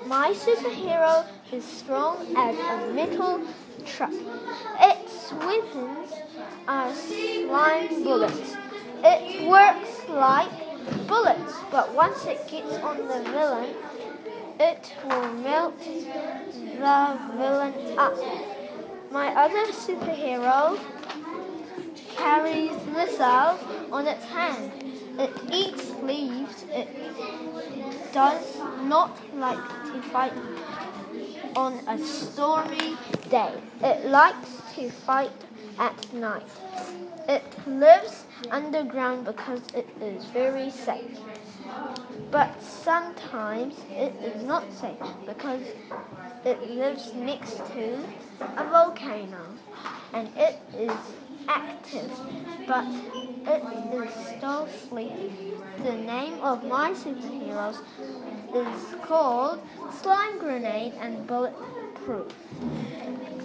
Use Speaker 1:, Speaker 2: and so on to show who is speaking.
Speaker 1: My superhero is strong as a metal truck. Its weapons are slime bullets. It works like bullets, but once it gets on the villain, it will melt the villain up. My other superhero carries missiles on its hand. It eats leaves. It does not like to fight on a stormy day. It likes to fight at night. It lives underground because it is very safe. But sometimes it is not safe because it lives next to a volcano and it is active, but it is still sleepy. The name of my superheroes is called Slime Grenade and Bulletproof.